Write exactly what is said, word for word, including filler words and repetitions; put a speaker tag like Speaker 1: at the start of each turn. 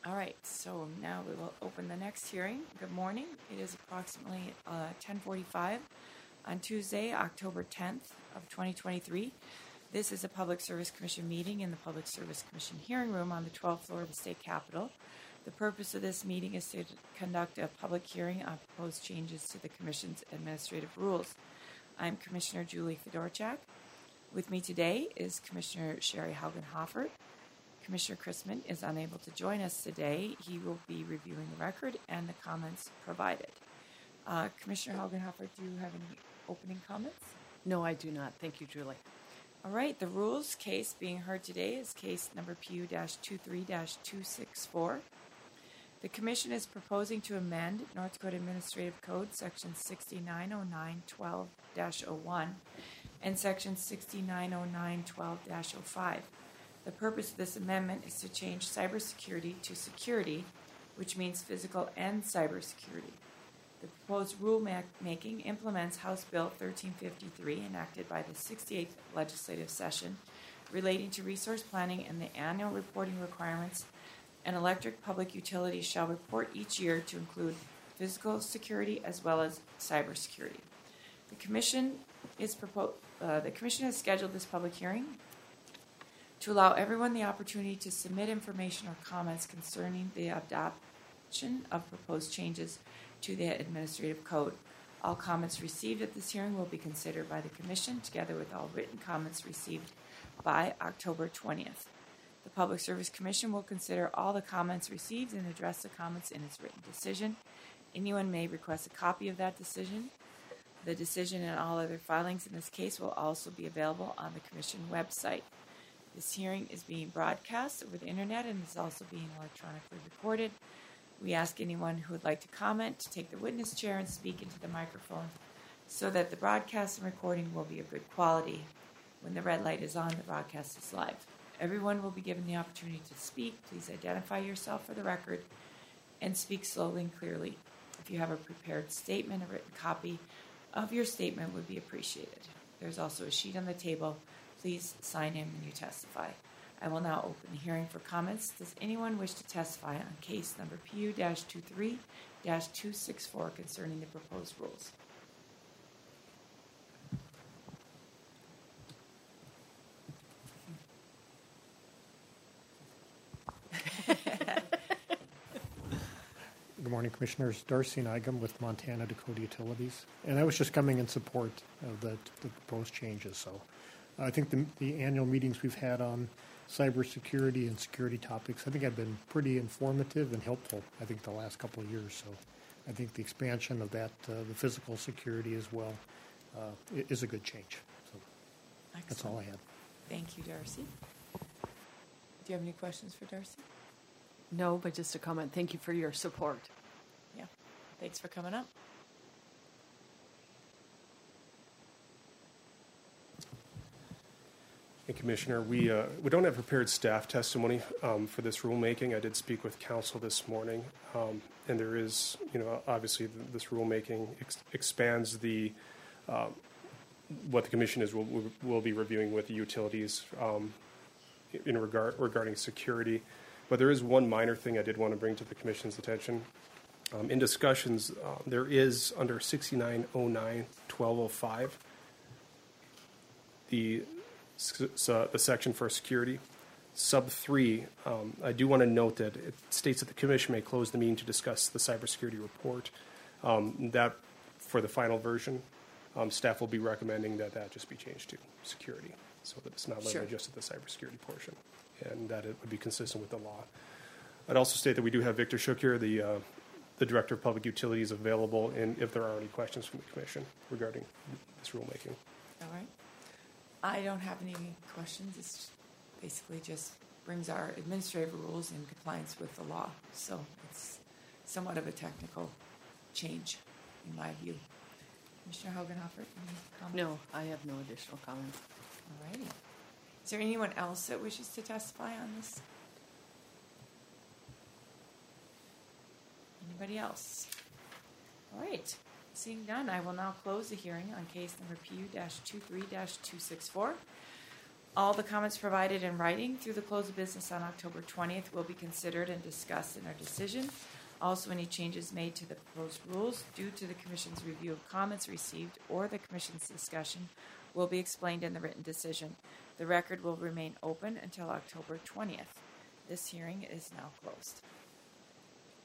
Speaker 1: All right, so now we will open the next hearing. Good morning. It is approximately uh, ten forty-five on Tuesday, October tenth of twenty twenty-three. This is a Public Service Commission meeting in the Public Service Commission hearing room on the twelfth floor of the State Capitol. The purpose of this meeting is to conduct a public hearing on proposed changes to the Commission's administrative rules. I'm Commissioner Julie Fedorchak. With me today is Commissioner Sherry Haugen-Hoffert. Commissioner Chrisman is unable to join us today. He will be reviewing the record and the comments provided. Uh, Commissioner Haugen-Hoffert, do you have any opening comments?
Speaker 2: No, I do not. Thank you, Julie.
Speaker 1: All right, the rules case being heard today is case number P U twenty-three dash two sixty-four. The Commission is proposing to amend North Dakota Administrative Code Section sixty-nine oh nine twelve dash oh one and Section sixty-nine oh nine twelve dash oh five. The purpose of this amendment is to change cybersecurity to security, which means physical and cybersecurity. The proposed rule ma- making implements House Bill thirteen fifty-three, enacted by the sixty-eighth legislative session, relating to resource planning and the annual reporting requirements. An electric public utility shall report each year to include physical security as well as cybersecurity. The Commission is propo- uh, the Commission has scheduled this public hearing to allow everyone the opportunity to submit information or comments concerning the adoption of proposed changes to the administrative code. All comments received at this hearing will be considered by the Commission, together with all written comments received by October twentieth. The Public Service Commission will consider all the comments received and address the comments in its written decision. Anyone may request a copy of that decision. The decision and all other filings in this case will also be available on the Commission website. This hearing is being broadcast over the internet and is also being electronically recorded. We ask anyone who would like to comment to take the witness chair and speak into the microphone so that the broadcast and recording will be of good quality. When the red light is on, the broadcast is live. Everyone will be given the opportunity to speak. Please identify yourself for the record and speak slowly and clearly. If you have a prepared statement, a written copy of your statement would be appreciated. There's also a sheet on the table. Please sign in when you testify. I will now open the hearing for comments. Does anyone wish to testify on case number P U twenty-three dash two sixty-four concerning the proposed rules?
Speaker 3: Good morning, Commissioners. Darcy Nigam with Montana Dakota Utilities. And I was just coming in support of the, the proposed changes. So I think the, the annual meetings we've had on cybersecurity and security topics, I think have been pretty informative and helpful, I think, the last couple of years. So I think the expansion of that, uh, the physical security as well, uh, is a good change. So
Speaker 1: Excellent.
Speaker 3: That's all I had.
Speaker 1: Thank you, Darcy. Do you have any questions for Darcy?
Speaker 2: No, but just a comment. Thank you for your support.
Speaker 1: Yeah. Thanks for coming up.
Speaker 4: Hey, Commissioner, we uh, we don't have prepared staff testimony um, for this rulemaking. I did speak with counsel this morning, um, and there is, you know, obviously th- this rulemaking ex- expands the uh, what the Commission is will will be reviewing with the utilities um, in regard regarding security. But there is one minor thing I did want to bring to the Commission's attention. Um, in discussions, uh, there is under sixty-nine oh nine twelve oh five the So the section for security, sub three, um, I do want to note that it states that the Commission may close the meeting to discuss the cybersecurity report. Um, that, for the final version, um, staff will be recommending that that just be changed to security, so that it's not limited
Speaker 1: Sure.
Speaker 4: just to the cybersecurity portion, and that it would be consistent with the law. I'd also state that we do have Victor Shook here, the uh, the Director of Public Utilities, available, and if there are any questions from the Commission regarding this rulemaking.
Speaker 1: All right. I don't have any questions. It's basically just brings our administrative rules in compliance with the law. So it's somewhat of a technical change, in my view. Commissioner Haugen-Hoffert, any comments?
Speaker 2: No, I have no additional comments.
Speaker 1: All righty. Is there anyone else that wishes to testify on this? Anybody else? All right. Seeing none, I will now close the hearing on case number P U twenty-three dash two sixty-four. All the comments provided in writing through the close of business on October twentieth will be considered and discussed in our decision. Also, any changes made to the proposed rules due to the Commission's review of comments received or the Commission's discussion will be explained in the written decision. The record will remain open until October twentieth. This hearing is now closed.